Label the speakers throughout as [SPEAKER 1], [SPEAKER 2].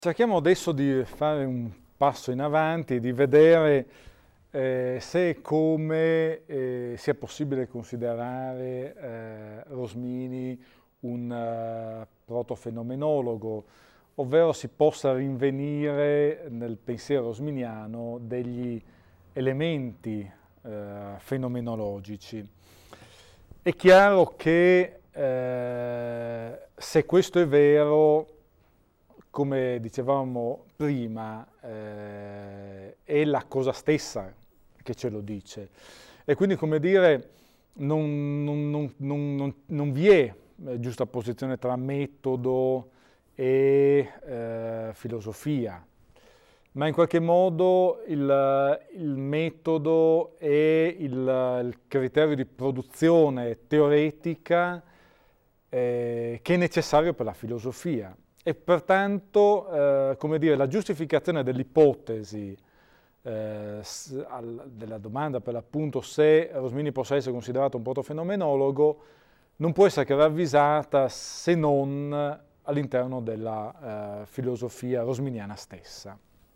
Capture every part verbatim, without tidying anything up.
[SPEAKER 1] Cerchiamo adesso di fare un passo in avanti, di vedere eh, se e come eh, sia possibile considerare eh, Rosmini un eh, protofenomenologo, ovvero si possa rinvenire nel pensiero rosminiano degli elementi eh, fenomenologici. È chiaro che eh, se questo è vero, come dicevamo prima, eh, è la cosa stessa che ce lo dice. E quindi, come dire, non, non, non, non, non vi è giusta posizione tra metodo e eh, filosofia, ma in qualche modo il, il metodo è il, il criterio di produzione teoretica eh, che è necessario per la filosofia. E pertanto, eh, come dire, la giustificazione dell'ipotesi eh, al, della domanda per l'appunto se Rosmini possa essere considerato un protofenomenologo non può essere che ravvisata se non all'interno della eh, filosofia rosminiana stessa.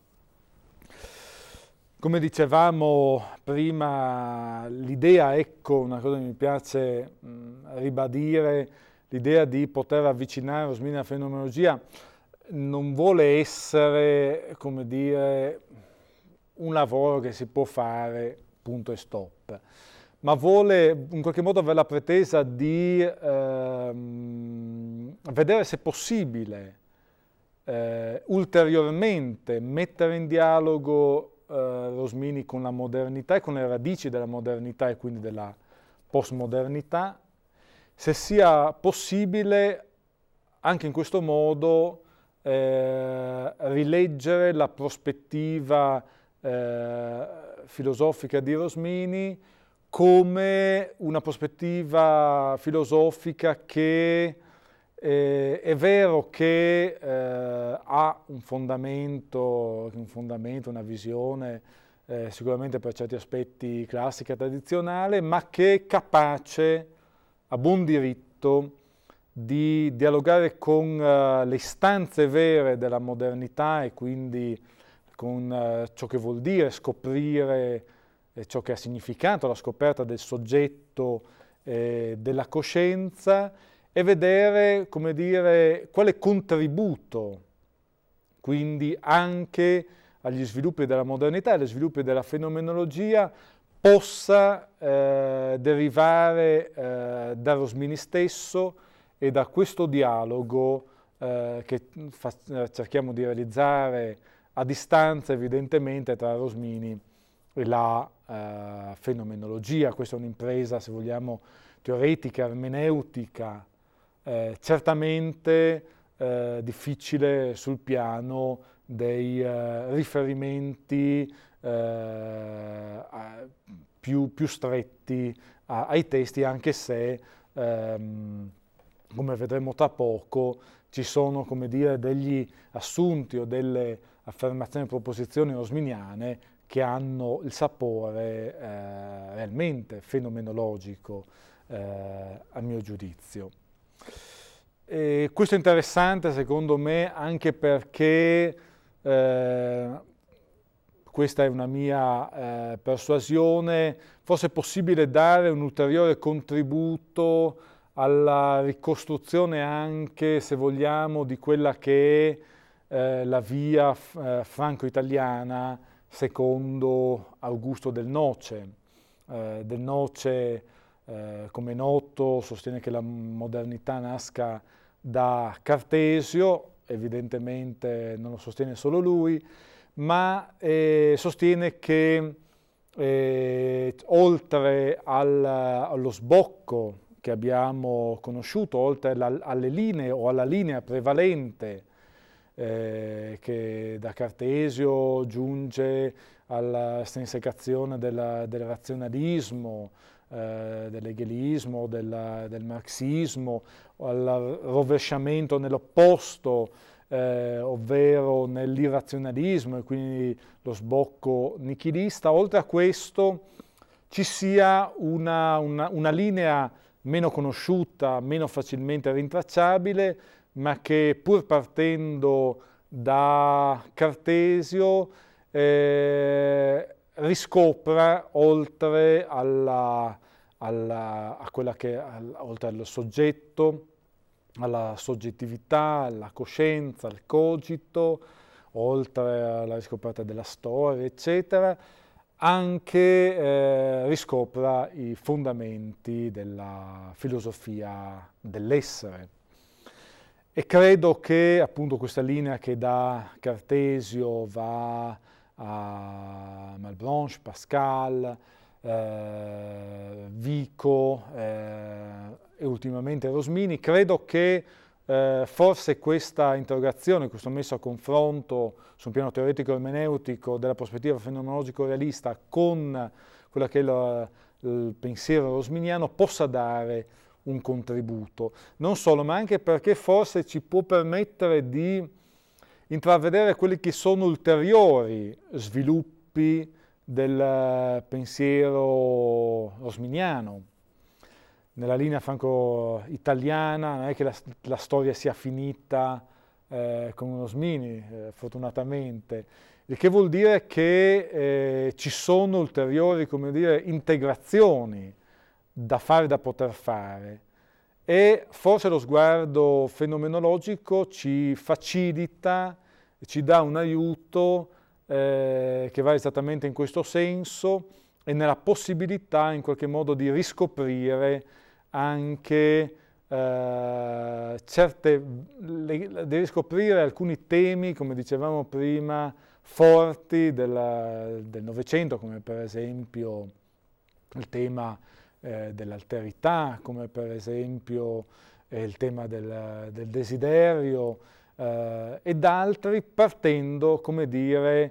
[SPEAKER 1] Come dicevamo prima, l'idea, ecco, una cosa che mi piace mh, ribadire, l'idea di poter avvicinare Rosmini alla fenomenologia non vuole essere, come dire, un lavoro che si può fare, punto e stop, ma vuole in qualche modo avere la pretesa di ehm, vedere se è possibile eh, ulteriormente mettere in dialogo eh, Rosmini con la modernità e con le radici della modernità e quindi della postmodernità, se sia possibile anche in questo modo eh, rileggere la prospettiva eh, filosofica di Rosmini come una prospettiva filosofica che eh, è vero che eh, ha un fondamento, un fondamento, una visione eh, sicuramente per certi aspetti classica e tradizionale, ma che è capace a buon diritto di dialogare con uh, le istanze vere della modernità e quindi con uh, ciò che vuol dire scoprire eh, ciò che ha significato la scoperta del soggetto eh, della coscienza e vedere, come dire, quale contributo quindi anche agli sviluppi della modernità e agli sviluppi della fenomenologia possa eh, derivare eh, da Rosmini stesso e da questo dialogo eh, che fa, cerchiamo di realizzare a distanza evidentemente tra Rosmini e la eh, fenomenologia. Questa è un'impresa, se vogliamo, teoretica, ermeneutica, eh, certamente eh, difficile sul piano dei eh, riferimenti eh, più, più stretti a, ai testi, anche se ehm, come vedremo tra poco ci sono, come dire, degli assunti o delle affermazioni e proposizioni rosminiane che hanno il sapore eh, realmente fenomenologico eh, a mio giudizio. E questo è interessante secondo me anche perché eh, questa è una mia eh, persuasione, fosse possibile dare un ulteriore contributo alla ricostruzione anche, se vogliamo, di quella che è eh, la via eh, franco-italiana secondo Augusto Del Noce. Eh, Del Noce, eh, come è noto, sostiene che la modernità nasca da Cartesio, evidentemente non lo sostiene solo lui, ma eh, sostiene che eh, oltre al, allo sbocco che abbiamo conosciuto, oltre alla, alle linee o alla linea prevalente eh, che da Cartesio giunge alla strinsecazione del, del razionalismo, eh, dell'hegelismo, del, del marxismo, al rovesciamento nell'opposto, eh, ovvero nell'irrazionalismo e quindi lo sbocco nichilista. Oltre a questo ci sia una, una, una linea meno conosciuta, meno facilmente rintracciabile, ma che pur partendo da Cartesio eh, riscopra, oltre alla, alla, a quella che, al, oltre al soggetto, alla soggettività, alla coscienza, al cogito, oltre alla riscoperta della storia, eccetera, anche eh, riscopra i fondamenti della filosofia dell'essere. E credo che appunto questa linea che da Cartesio va a Malebranche, Pascal, eh, Vico eh, e ultimamente Rosmini, credo che eh, forse questa interrogazione, questo messo a confronto su un piano teoretico ermeneutico della prospettiva fenomenologico-realista con quella che è la, il pensiero rosminiano possa dare un contributo, non solo, ma anche perché forse ci può permettere di intravedere quelli che sono ulteriori sviluppi del pensiero rosminiano. Nella linea franco-italiana non è che la, la storia sia finita eh, con Rosmini, eh, fortunatamente, il che vuol dire che eh, ci sono ulteriori, come dire, integrazioni da fare, da poter fare, e forse lo sguardo fenomenologico ci facilita, ci dà un aiuto eh, che va esattamente in questo senso e nella possibilità in qualche modo di riscoprire anche eh, certe, le, di riscoprire alcuni temi, come dicevamo prima, forti del Novecento, come per esempio il tema eh, dell'alterità, come per esempio eh, il tema del, del desiderio, eh, ed altri partendo, come dire,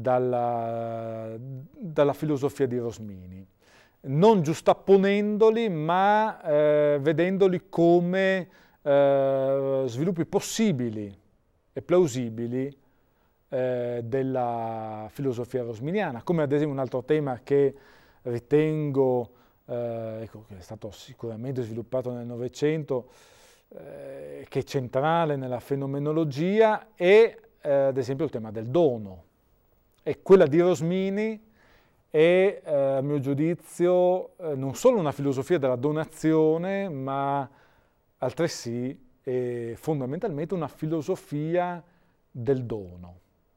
[SPEAKER 1] dalla, dalla filosofia di Rosmini, non giustapponendoli, ma eh, vedendoli come eh, sviluppi possibili e plausibili eh, della filosofia rosminiana, come ad esempio un altro tema che ritengo eh, ecco, che è stato sicuramente sviluppato nel Novecento, eh, che è centrale nella fenomenologia, è eh, ad esempio il tema del dono. E quella di Rosmini è, eh, a mio giudizio, eh, non solo una filosofia della donazione, ma altresì è fondamentalmente una filosofia del dono.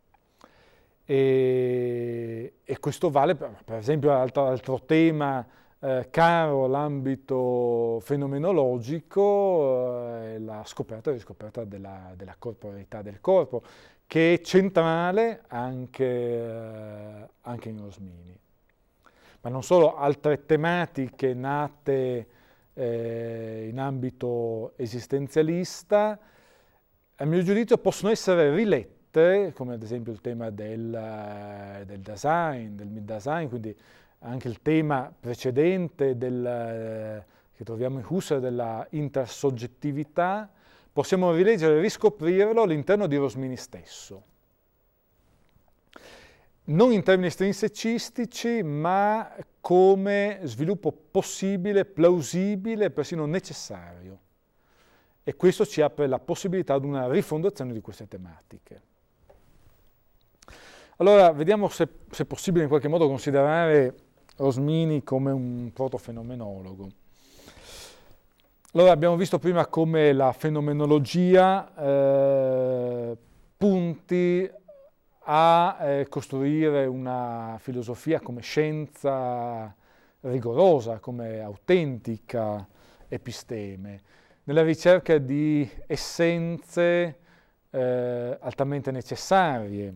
[SPEAKER 1] E, e questo vale, per, per esempio, altro, altro tema eh, caro all'ambito fenomenologico, eh, la scoperta e riscoperta della, della corporeità del corpo, che è centrale anche, eh, anche in Rosmini. Ma non solo, altre tematiche nate eh, in ambito esistenzialista, a mio giudizio possono essere rilette, come ad esempio il tema del, del Dasein, del Mitdasein, quindi anche il tema precedente del, che troviamo in Husserl della intersoggettività, possiamo rileggere e riscoprirlo all'interno di Rosmini stesso. Non in termini estrinsecistici, ma come sviluppo possibile, plausibile, persino necessario. E questo ci apre la possibilità ad una rifondazione di queste tematiche. Allora, vediamo se, se è possibile in qualche modo considerare Rosmini come un protofenomenologo. Allora, abbiamo visto prima come la fenomenologia eh, punti a eh, costruire una filosofia come scienza rigorosa, come autentica episteme, nella ricerca di essenze eh, altamente necessarie.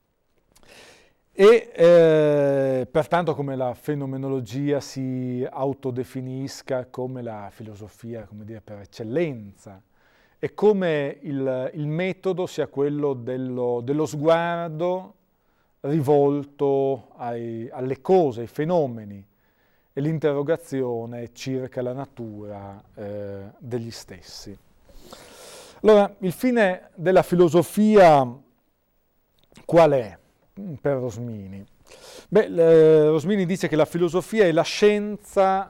[SPEAKER 1] E eh, pertanto come la fenomenologia si autodefinisca come la filosofia, come dire, per eccellenza, e come il, il metodo sia quello dello, dello sguardo rivolto ai, alle cose, ai fenomeni, e l'interrogazione circa la natura eh, degli stessi. Allora, il fine della filosofia qual è per Rosmini? Beh, eh, Rosmini dice che la filosofia è la scienza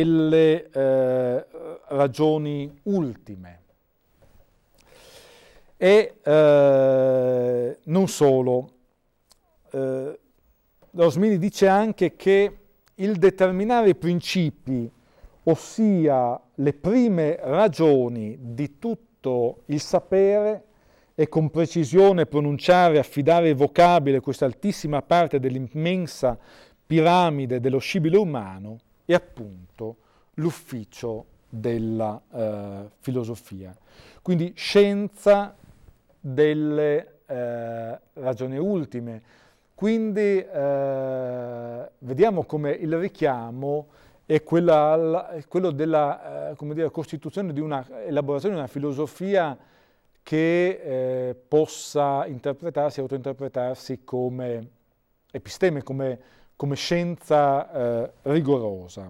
[SPEAKER 1] delle eh, ragioni ultime. E eh, non solo, eh, Rosmini dice anche che il determinare i principi, ossia le prime ragioni di tutto il sapere, e con precisione pronunciare e affidare vocabile questa altissima parte dell'immensa piramide dello scibile umano, è appunto l'ufficio della eh, filosofia. Quindi scienza delle eh, ragioni ultime. Quindi eh, vediamo come il richiamo è, quella, è quello della eh, come dire, costituzione di una elaborazione di una filosofia che eh, possa interpretarsi, autointerpretarsi come episteme, come, come scienza eh, rigorosa.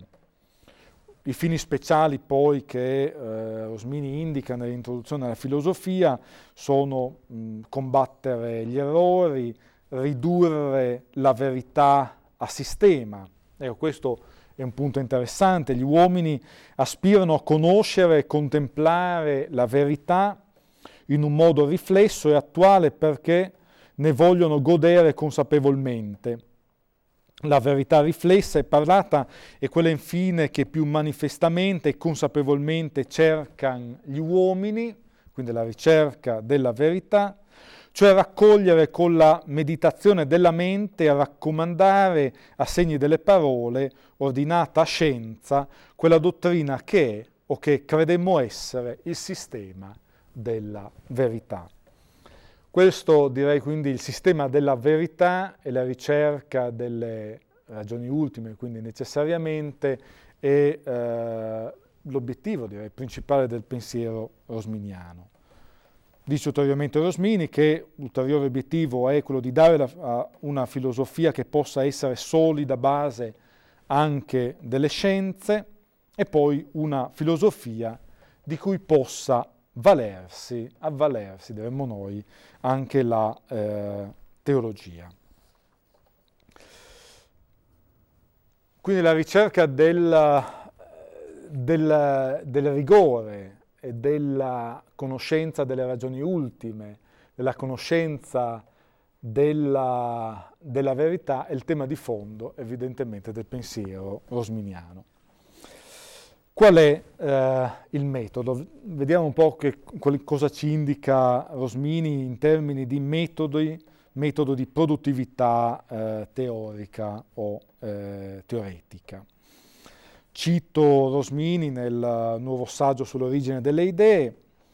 [SPEAKER 1] I fini speciali poi che eh, Rosmini indica nell'introduzione alla filosofia sono mh, combattere gli errori, ridurre la verità a sistema. Ecco, questo è un punto interessante. Gli uomini aspirano a conoscere e contemplare la verità in un modo riflesso e attuale perché ne vogliono godere consapevolmente. La verità riflessa e parlata è quella infine che più manifestamente e consapevolmente cercano gli uomini, quindi la ricerca della verità, cioè raccogliere con la meditazione della mente e raccomandare a segni delle parole, ordinata a scienza, quella dottrina che è o che credemmo essere il sistema della verità. Questo direi quindi il sistema della verità e la ricerca delle ragioni ultime, quindi necessariamente è eh, l'obiettivo direi principale del pensiero rosminiano. Dice ulteriormente Rosmini che l'ulteriore obiettivo è quello di dare la, una filosofia che possa essere solida base anche delle scienze e poi una filosofia di cui possa valersi, avvalersi, diremmo noi, anche la eh, teologia. Quindi la ricerca del, del, del rigore e della conoscenza delle ragioni ultime, della conoscenza della, della verità è il tema di fondo, evidentemente, del pensiero rosminiano. Qual è eh, il metodo? Vediamo un po' che, cosa ci indica Rosmini in termini di metodi, metodo di produttività eh, teorica o eh, teoretica. Cito Rosmini nel nuovo saggio sull'origine delle idee.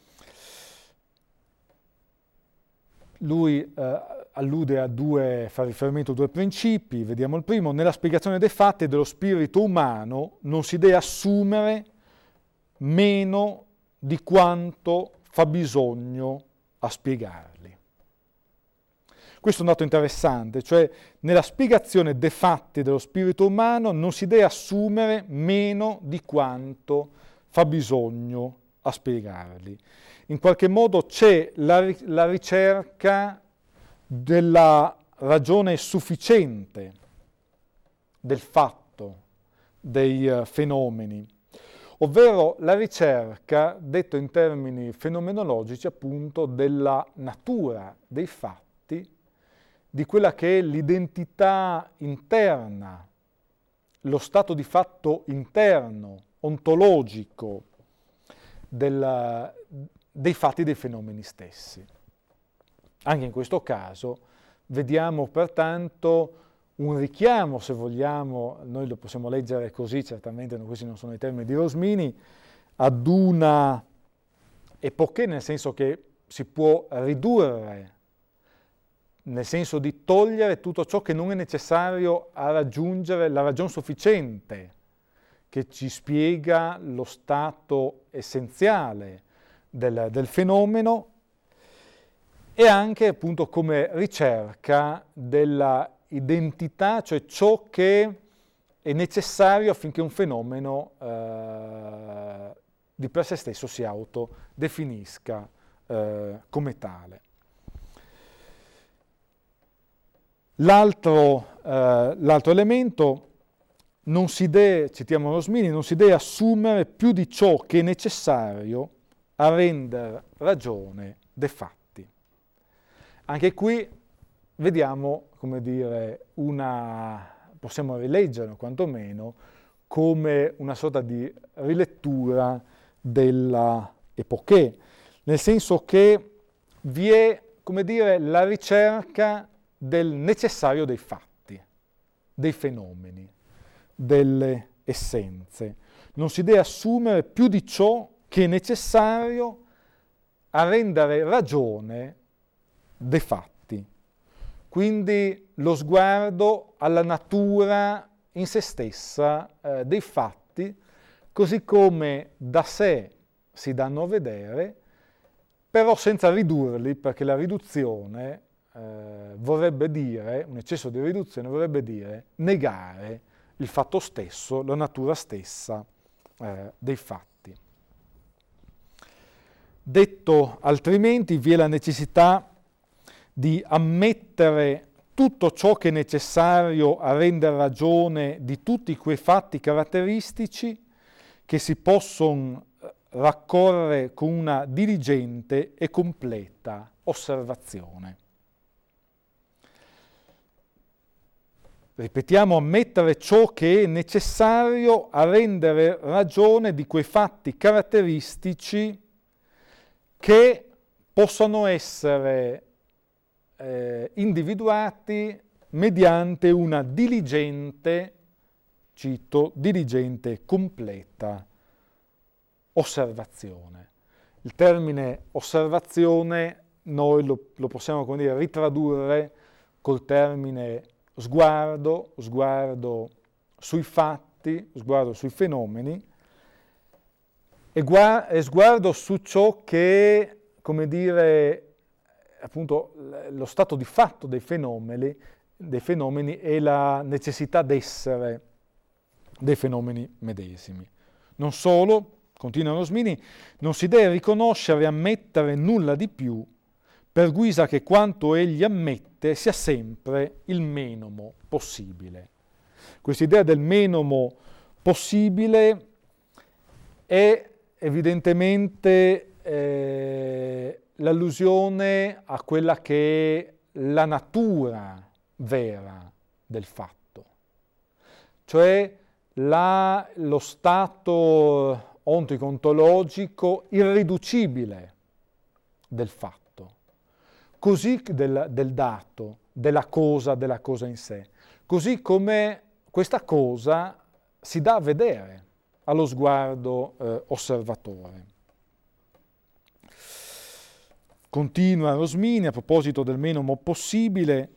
[SPEAKER 1] Lui eh, allude a due, fa riferimento a due principi, vediamo il primo. Nella spiegazione dei fatti dello spirito umano non si deve assumere meno di quanto fa bisogno a spiegarli. Questo è un dato interessante, cioè nella spiegazione dei fatti dello spirito umano non si deve assumere meno di quanto fa bisogno a spiegarli. In qualche modo c'è la, la ricerca della ragione sufficiente del fatto, dei uh, fenomeni, ovvero la ricerca, detto in termini fenomenologici, appunto, della natura dei fatti, di quella che è l'identità interna, lo stato di fatto interno, ontologico del, dei fatti dei fenomeni stessi. Anche in questo caso vediamo pertanto un richiamo, se vogliamo, noi lo possiamo leggere così, certamente questi non sono i termini di Rosmini, ad una epoché, nel senso che si può ridurre, nel senso di togliere tutto ciò che non è necessario a raggiungere la ragione sufficiente che ci spiega lo stato essenziale del, del fenomeno, e anche appunto come ricerca della identità, cioè ciò che è necessario affinché un fenomeno eh, di per sé stesso si autodefinisca eh, come tale. L'altro, eh, l'altro elemento, non si deve, citiamo Rosmini, non si deve assumere più di ciò che è necessario a rendere ragione dei fatti. Anche qui vediamo, come dire, una, possiamo rileggerlo quantomeno, come una sorta di rilettura della epoché, nel senso che vi è, come dire, la ricerca del necessario dei fatti, dei fenomeni, delle essenze. Non si deve assumere più di ciò che è necessario a rendere ragione dei fatti. Quindi lo sguardo alla natura in se stessa eh, dei fatti, così come da sé si danno a vedere, però senza ridurli, perché la riduzione eh, vorrebbe dire, un eccesso di riduzione vorrebbe dire negare il fatto stesso, la natura stessa eh, dei fatti. Detto altrimenti, vi è la necessità di ammettere tutto ciò che è necessario a rendere ragione di tutti quei fatti caratteristici che si possono raccorrere con una diligente e completa osservazione. Ripetiamo, ammettere ciò che è necessario a rendere ragione di quei fatti caratteristici che possono essere eh, individuati mediante una diligente, cito, diligente, completa osservazione. Il termine osservazione noi lo, lo possiamo, come dire, ritradurre col termine sguardo, sguardo sui fatti, sguardo sui fenomeni e, gua- e sguardo su ciò che, come dire, appunto lo stato di fatto dei fenomeni, dei fenomeni e la necessità d'essere dei fenomeni medesimi. Non solo, continua Rosmini, non si deve riconoscere e ammettere nulla di più, per guisa che quanto egli ammette sia sempre il menomo possibile. Questa idea del menomo possibile è evidentemente eh, l'allusione a quella che è la natura vera del fatto, cioè la, lo stato ontico-ontologico irriducibile del fatto, così del, del dato, della cosa, della cosa in sé, così come questa cosa si dà a vedere allo sguardo eh, osservatore. Continua Rosmini a proposito del menomo possibile: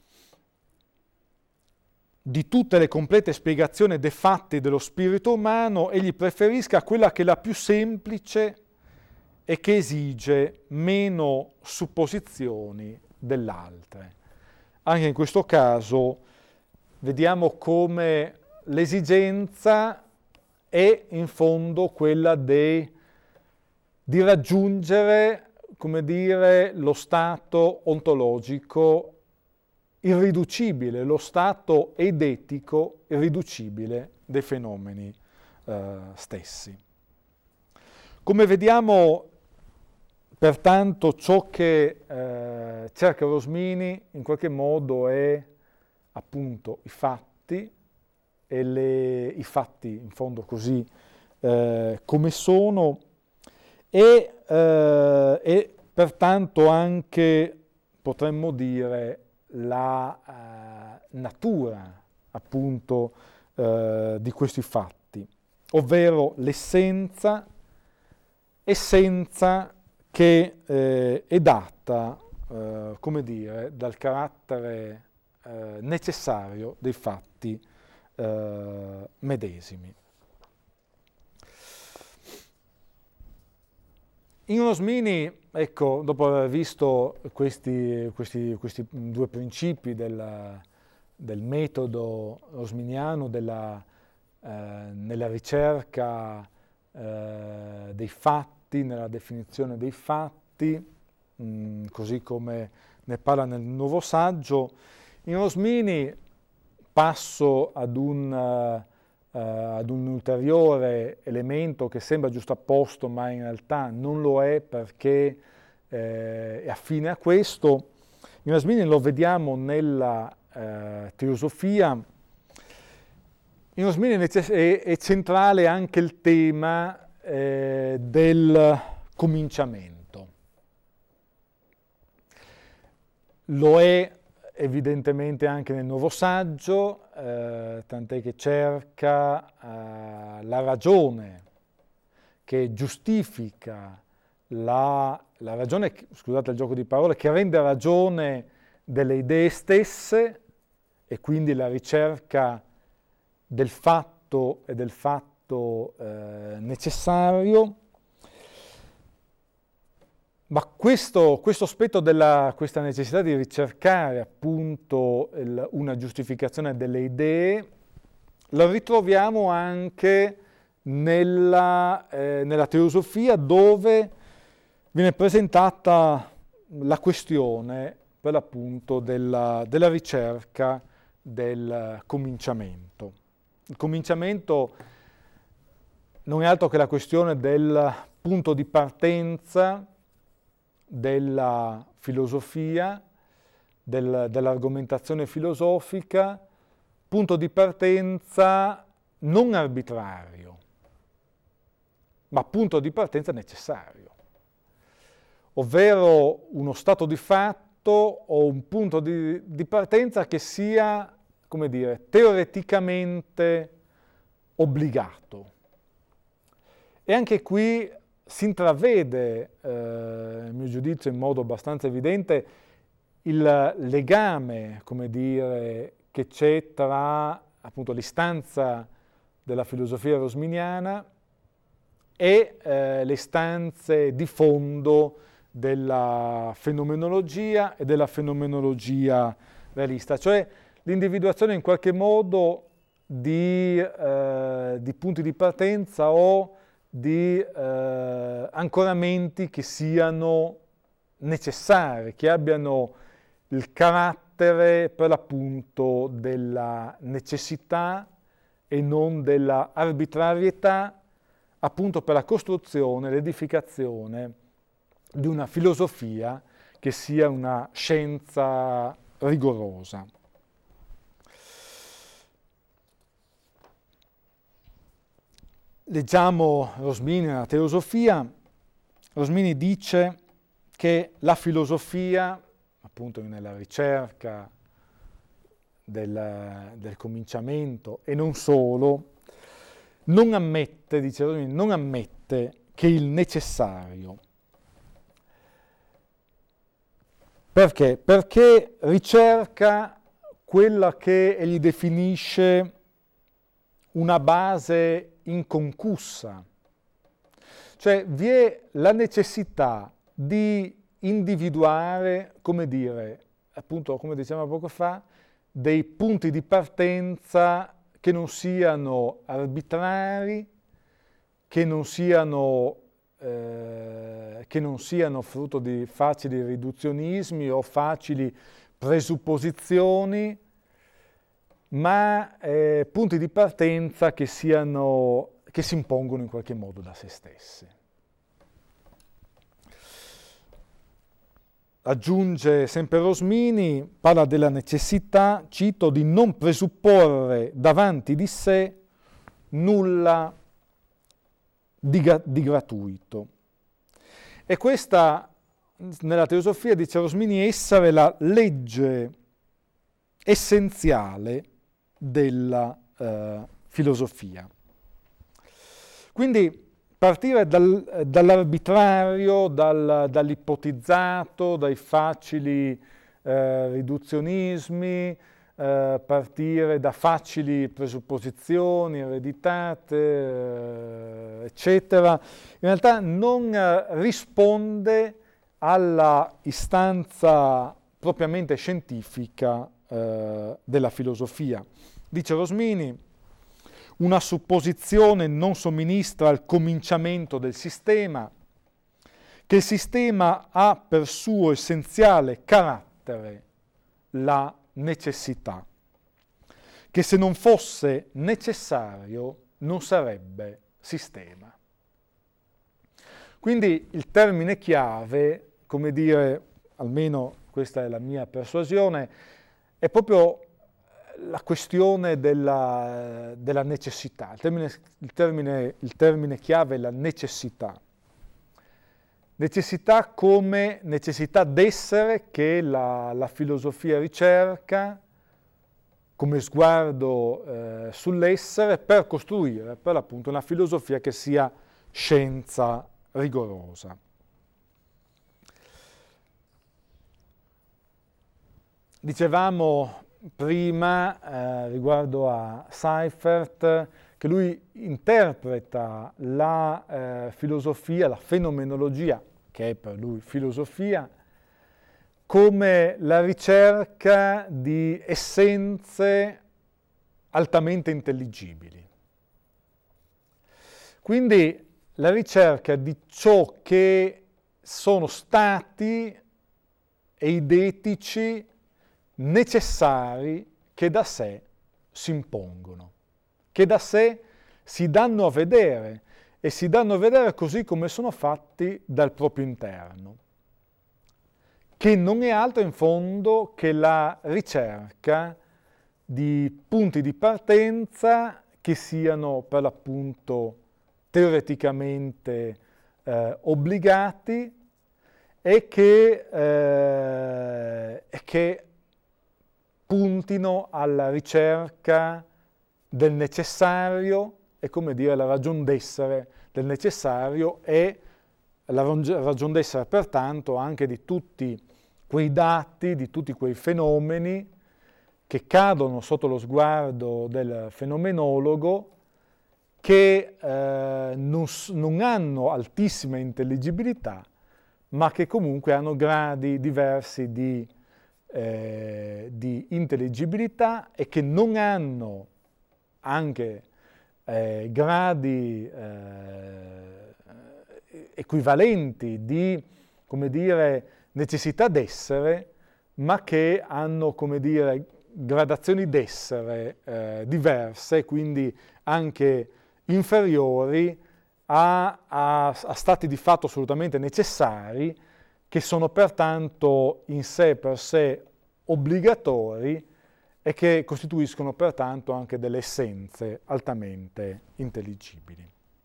[SPEAKER 1] di tutte le complete spiegazioni dei fatti dello spirito umano, egli preferisca quella che è la più semplice e che esige meno supposizioni dell'altre. Anche in questo caso vediamo come l'esigenza è in fondo quella de, di raggiungere, come dire, lo stato ontologico irriducibile, lo stato eidetico irriducibile dei fenomeni eh, stessi. Come vediamo, pertanto, ciò che eh, cerca Rosmini in qualche modo è appunto i fatti, e le, i fatti in fondo così eh, come sono, e, eh, e pertanto anche, potremmo dire, la eh, natura appunto eh, di questi fatti, ovvero l'essenza, essenza che eh, è data, eh, come dire, dal carattere eh, necessario dei fatti eh, medesimi. In Rosmini, ecco, dopo aver visto questi, questi, questi due principi del, del metodo rosminiano, della, eh, nella ricerca eh, dei fatti, nella definizione dei fatti, mh, così come ne parla nel nuovo saggio, in Rosmini passo ad un... Uh, ad un ulteriore elemento che sembra giustapposto, ma in realtà non lo è, perché eh, è affine a questo, in Rosmini lo vediamo nella eh, teosofia. In Rosmini è, è centrale anche il tema eh, del cominciamento. Lo è evidentemente anche nel nuovo saggio, eh, tant'è che cerca eh, la ragione che giustifica la, la ragione, scusate il gioco di parole, che rende ragione delle idee stesse e quindi la ricerca del fatto e del fatto eh, necessario. Ma questo, questo aspetto della questa necessità di ricercare appunto il, una giustificazione delle idee lo ritroviamo anche nella, eh, nella teosofia, dove viene presentata la questione per l'appunto della, della ricerca del cominciamento. Il cominciamento non è altro che la questione del punto di partenza della filosofia, del, dell'argomentazione filosofica, punto di partenza non arbitrario, ma punto di partenza necessario, ovvero uno stato di fatto o un punto di, di partenza che sia, come dire, teoreticamente obbligato. E anche qui si intravede, eh, a mio giudizio in modo abbastanza evidente, il legame, come dire, che c'è tra appunto l'istanza della filosofia rosminiana e eh, le istanze di fondo della fenomenologia e della fenomenologia realista, cioè l'individuazione in qualche modo di, eh, di punti di partenza o di eh, ancoramenti che siano necessari, che abbiano il carattere per l'appunto della necessità e non della arbitrarietà, appunto per la costruzione, l'edificazione di una filosofia che sia una scienza rigorosa. Leggiamo Rosmini nella teosofia. Rosmini dice che la filosofia, appunto nella ricerca del, del cominciamento e non solo, non ammette, dice Rosmini, non ammette che il necessario. Perché? Perché ricerca quella che egli definisce una base inconcussa, cioè vi è la necessità di individuare, come dire, appunto come dicevamo poco fa, dei punti di partenza che non siano arbitrari, che non siano, eh, che non siano frutto di facili riduzionismi o facili presupposizioni, ma eh, punti di partenza che, siano, che si impongono in qualche modo da se stessi. Aggiunge sempre Rosmini, parla della necessità, cito, di non presupporre davanti di sé nulla di, di gratuito. E questa, nella teosofia, dice Rosmini, essere la legge essenziale della eh, filosofia. Quindi partire dal, dall'arbitrario, dal, dall'ipotizzato, dai facili eh, riduzionismi, eh, partire da facili presupposizioni ereditate, eh, eccetera, in realtà non eh, risponde alla istanza propriamente scientifica eh, della filosofia. Dice Rosmini, una supposizione non somministra al cominciamento del sistema, che il sistema ha per suo essenziale carattere la necessità, che se non fosse necessario non sarebbe sistema. Quindi il termine chiave, come dire, almeno questa è la mia persuasione, è proprio la questione della, della necessità. Il termine, il, termine, il termine chiave è la necessità. Necessità come necessità d'essere che la, la filosofia ricerca, come sguardo eh, sull'essere, per costruire per l'appunto una filosofia che sia scienza rigorosa. Dicevamo prima eh, riguardo a Seifert che lui interpreta la eh, filosofia, la fenomenologia, che è per lui filosofia, come la ricerca di essenze altamente intelligibili. Quindi la ricerca di ciò che sono stati eidetici necessari che da sé si impongono, che da sé si danno a vedere e si danno a vedere così come sono fatti dal proprio interno, che non è altro in fondo che la ricerca di punti di partenza che siano per l'appunto teoreticamente eh, obbligati e che, eh, e che puntino alla ricerca del necessario e, come dire, la ragion d'essere del necessario e la ragion d'essere pertanto anche di tutti quei dati, di tutti quei fenomeni che cadono sotto lo sguardo del fenomenologo, che eh, non, non hanno altissima intelligibilità, ma che comunque hanno gradi diversi di Eh, di intelligibilità e che non hanno anche eh, gradi eh, equivalenti di, come dire, necessità d'essere, ma che hanno, come dire, gradazioni d'essere eh, diverse, quindi anche inferiori a, a, a stati di fatto assolutamente necessari, che sono pertanto in sé per sé obbligatori e che costituiscono pertanto anche delle essenze altamente intelligibili.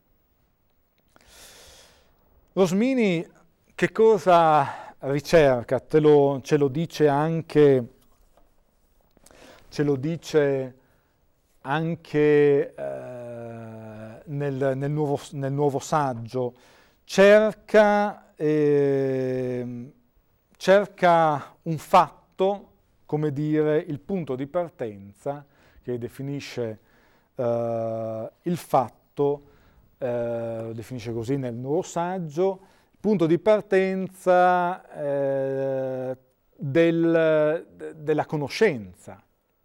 [SPEAKER 1] Rosmini che cosa ricerca? Te lo, ce lo dice anche, ce lo dice anche eh, nel, nel, nuovo, nel nuovo saggio. Cerca Eh, cerca un fatto, come dire, il punto di partenza, che definisce eh, il fatto, eh, lo definisce così nel nuovo saggio, il punto di partenza eh, del, de, della conoscenza,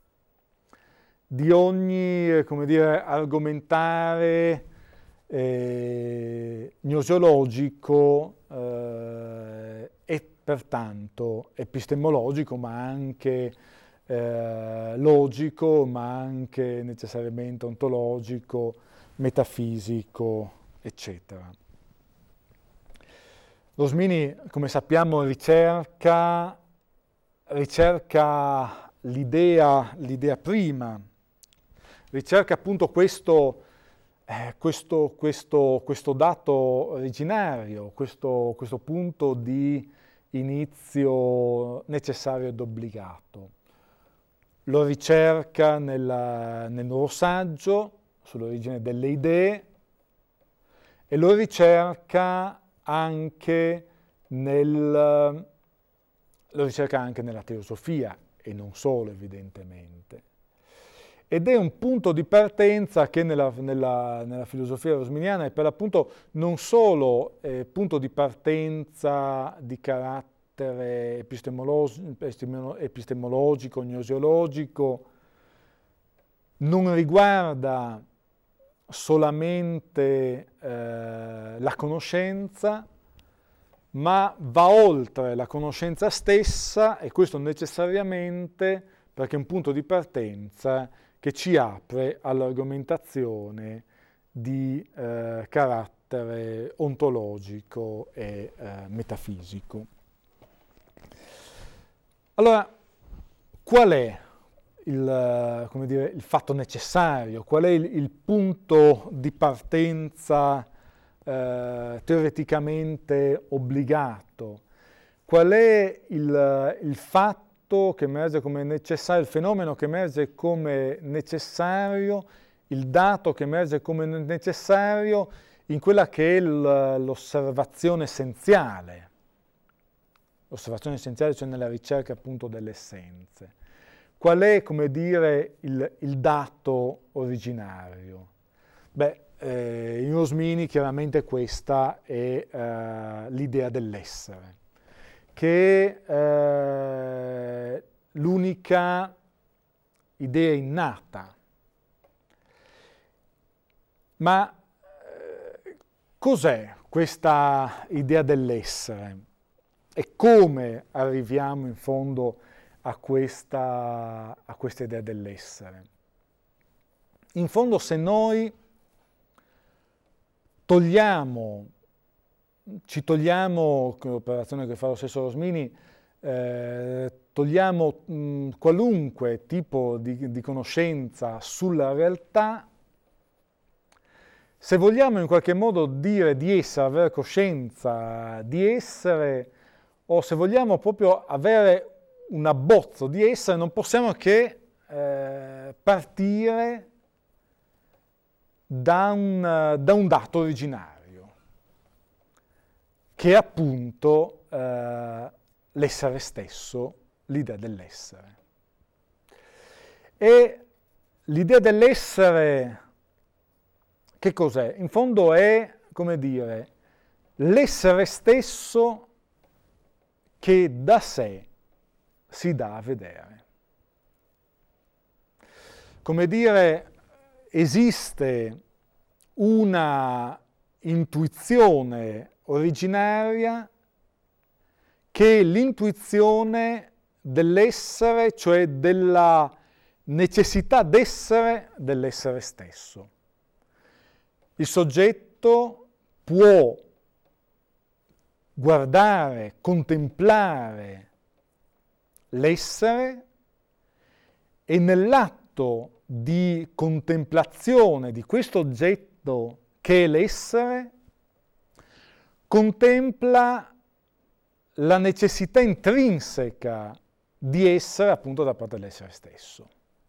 [SPEAKER 1] di ogni, come dire, argomentare eh, gnosiologico eh, e pertanto epistemologico, ma anche eh, logico, ma anche necessariamente ontologico, metafisico, eccetera. Rosmini, come sappiamo, ricerca, ricerca l'idea, l'idea prima, ricerca appunto questo Eh, questo, questo, questo dato originario, questo, questo punto di inizio necessario ed obbligato. Lo ricerca nella, nel nuovo saggio sull'origine delle idee e lo ricerca anche, nel, lo ricerca anche nella teosofia e non solo, evidentemente. Ed è un punto di partenza che nella, nella, nella filosofia rosminiana è per l'appunto non solo eh, punto di partenza di carattere epistemologico, epistemologico, gnosiologico, non riguarda solamente eh, la conoscenza, ma va oltre la conoscenza stessa, e questo necessariamente perché è un punto di partenza che ci apre all'argomentazione di eh, carattere ontologico e eh, metafisico. Allora, qual è il, come dire, il fatto necessario? Qual è il, il punto di partenza eh, teoreticamente obbligato? Qual è il, il fatto che emerge come necessario, il fenomeno che emerge come necessario, il dato che emerge come necessario in quella che è l'osservazione essenziale? L'osservazione essenziale, cioè nella ricerca appunto delle essenze. Qual è, come dire, il, il dato originario? Beh, eh, in Rosmini chiaramente questa è eh, l'idea dell'essere, che è eh, l'unica idea innata. Ma eh, cos'è questa idea dell'essere? E come arriviamo in fondo a questa, a questa idea dell'essere? In fondo, se noi togliamo, ci togliamo, con l'operazione che fa lo stesso Rosmini, eh, togliamo mh, qualunque tipo di, di conoscenza sulla realtà, se vogliamo in qualche modo dire di essere, avere coscienza di essere, o se vogliamo proprio avere un abbozzo di essere, non possiamo che eh, partire da un, da un dato originario, che è appunto eh, l'essere stesso, l'idea dell'essere. E l'idea dell'essere, che cos'è? In fondo è, come dire, l'essere stesso che da sé si dà a vedere. Come dire, esiste una intuizione originaria che è l'intuizione dell'essere, cioè della necessità d'essere dell'essere stesso. Il soggetto può guardare, contemplare l'essere e nell'atto di contemplazione di questo oggetto che è l'essere, contempla la necessità intrinseca di essere appunto da parte dell'essere stesso.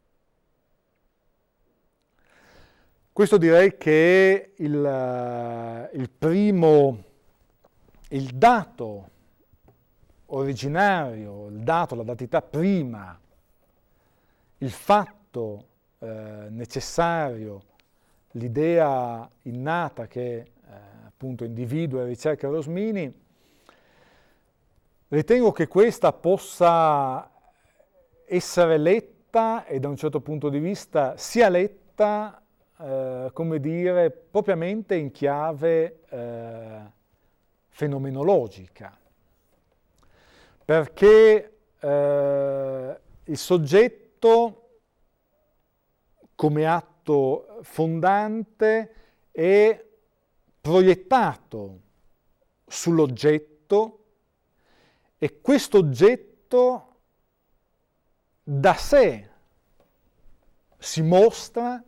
[SPEAKER 1] Questo direi che è il, il primo, il dato originario, il dato, la datità prima, il fatto eh, necessario, l'idea innata che eh, appunto individua e ricerca Rosmini. Ritengo che questa possa essere letta, e da un certo punto di vista sia letta Eh, come dire, propriamente in chiave eh, fenomenologica, perché eh, il soggetto come atto fondante è proiettato sull'oggetto e questo oggetto da sé si mostra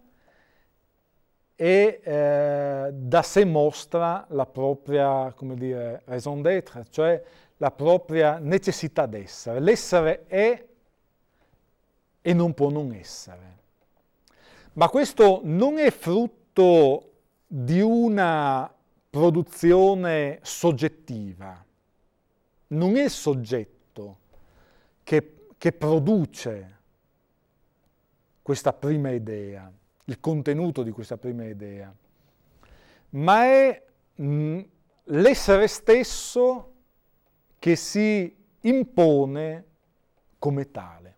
[SPEAKER 1] e eh, da sé mostra la propria, come dire, raison d'être, cioè la propria necessità d'essere. L'essere è e non può non essere. Ma questo non è frutto di una produzione soggettiva, non è il soggetto che, che produce questa prima idea, il contenuto di questa prima idea, ma è mh, l'essere stesso che si impone come tale.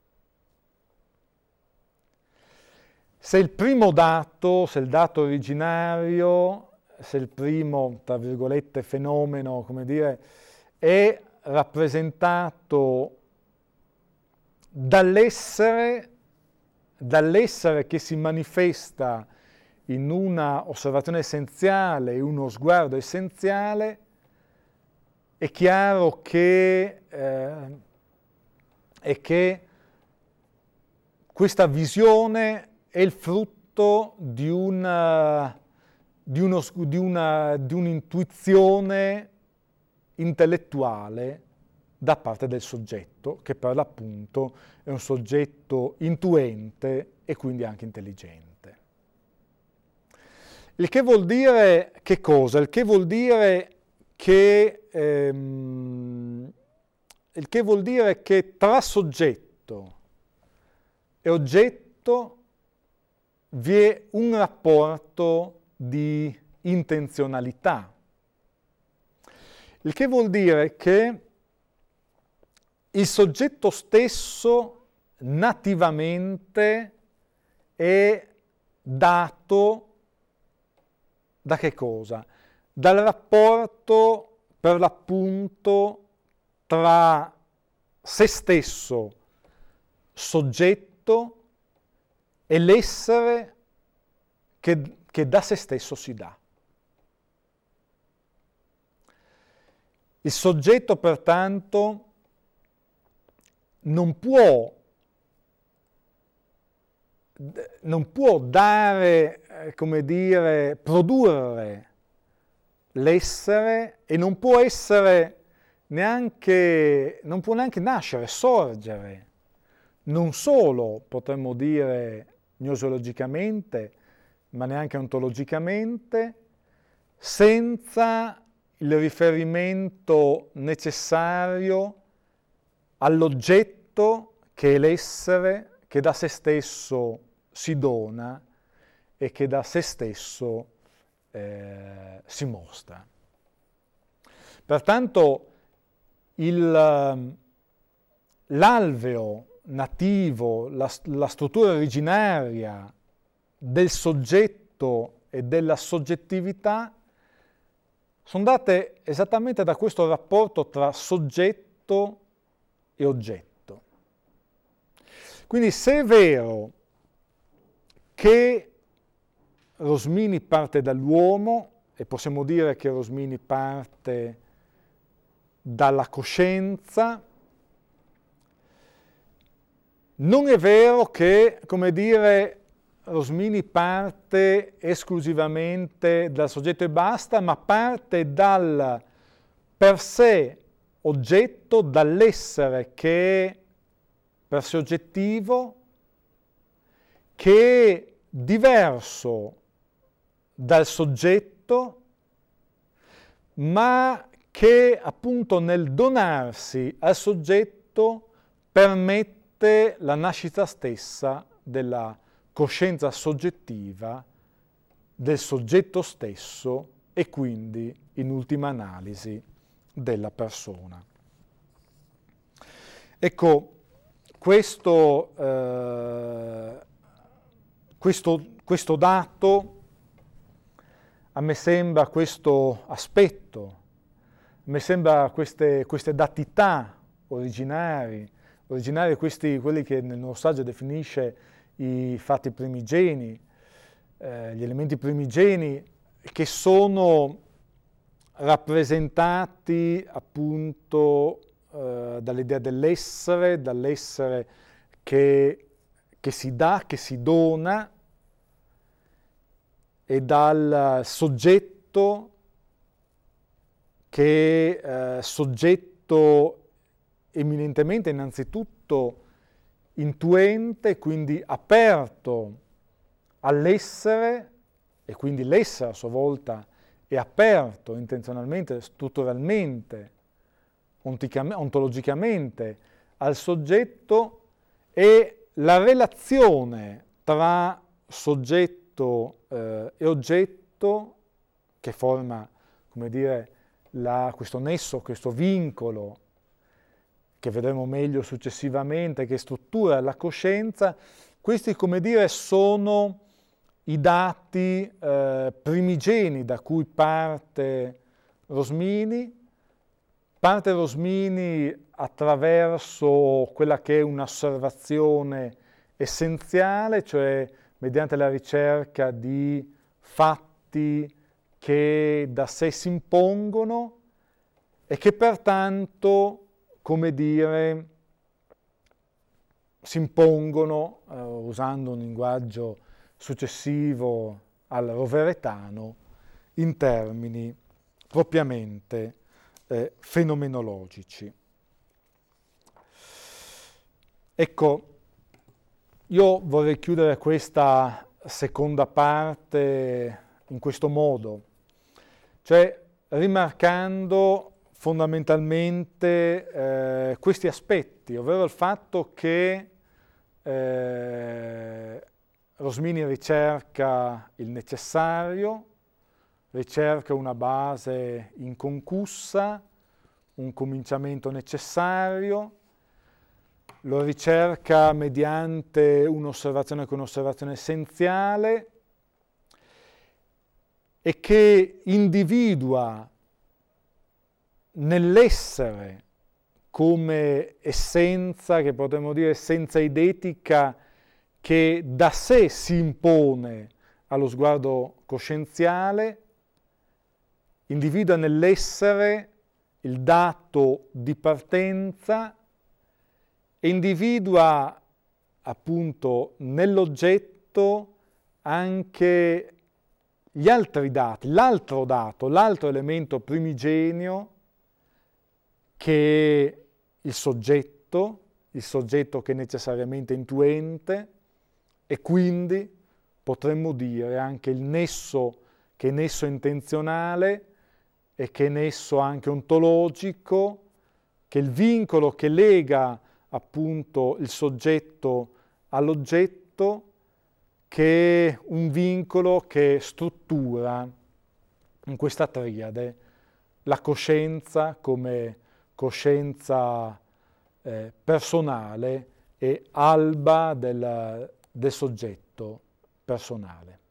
[SPEAKER 1] Se il primo dato, se il dato originario, se il primo, tra virgolette, fenomeno, come dire, è rappresentato dall'essere, dall'essere che si manifesta in una osservazione essenziale, uno sguardo essenziale, è chiaro che eh, è che questa visione è il frutto di, una, di, uno, di, una, di un'intuizione intellettuale da parte del soggetto, che per l'appunto è un soggetto intuente e quindi anche intelligente. Il che vuol dire che cosa? Il che vuol dire che, ehm, il che, vuol dire che tra soggetto e oggetto vi è un rapporto di intenzionalità. Il che vuol dire che il soggetto stesso nativamente è dato da che cosa? Dal rapporto, per l'appunto, tra se stesso, soggetto, e l'essere che, che da se stesso si dà. Il soggetto, pertanto, non può, non può dare, eh, come dire, produrre l'essere e non può essere neanche, non può neanche nascere, sorgere. Non solo, potremmo dire, gnoseologicamente, ma neanche ontologicamente, senza il riferimento necessario all'oggetto che è l'essere che da se stesso si dona e che da se stesso eh, si mostra. Pertanto il, l'alveo nativo, la, la struttura originaria del soggetto e della soggettività sono date esattamente da questo rapporto tra soggetto e oggetto. Quindi se è vero che Rosmini parte dall'uomo, e possiamo dire che Rosmini parte dalla coscienza, non è vero che, come dire, Rosmini parte esclusivamente dal soggetto e basta, ma parte dal per sé oggetto, dall'essere che è per sé oggettivo, che è diverso dal soggetto, ma che appunto nel donarsi al soggetto permette la nascita stessa della coscienza soggettiva del soggetto stesso e quindi, in ultima analisi, della persona. Ecco, questo, eh, questo, questo dato, a me sembra questo aspetto, a me sembra queste, queste datità originari, originari questi, quelli che nel nuovo saggio definisce i fatti primigeni, eh, gli elementi primigeni che sono rappresentati appunto eh, dall'idea dell'essere, dall'essere che, che si dà, che si dona, e dal soggetto che è eh, soggetto eminentemente innanzitutto intuente, quindi aperto all'essere, e quindi l'essere a sua volta è aperto intenzionalmente, strutturalmente, ontologicamente al soggetto, e la relazione tra soggetto eh, e oggetto che forma, come dire, la, questo nesso, questo vincolo che vedremo meglio successivamente, che struttura la coscienza, questi, come dire, sono i dati eh, primigeni da cui parte Rosmini, parte Rosmini attraverso quella che è un'osservazione essenziale, cioè mediante la ricerca di fatti che da sé si impongono e che pertanto, come dire, si impongono, eh, usando un linguaggio successivo al roveretano, in termini propriamente eh, fenomenologici. Ecco, io vorrei chiudere questa seconda parte in questo modo, cioè rimarcando fondamentalmente eh, questi aspetti, ovvero il fatto che eh, Rosmini ricerca il necessario, ricerca una base inconcussa, un cominciamento necessario, lo ricerca mediante un'osservazione che è un'osservazione essenziale e che individua nell'essere come essenza, che potremmo dire essenza eidetica, che da sé si impone allo sguardo coscienziale, individua nell'essere il dato di partenza e individua appunto nell'oggetto anche gli altri dati, l'altro dato, l'altro elemento primigenio che è il soggetto, il soggetto che è necessariamente intuente e quindi potremmo dire anche il nesso che è nesso intenzionale e che è nesso anche ontologico, che è il vincolo che lega appunto il soggetto all'oggetto, che è un vincolo che struttura in questa triade la coscienza come coscienza eh, personale e alba del, del soggetto personale.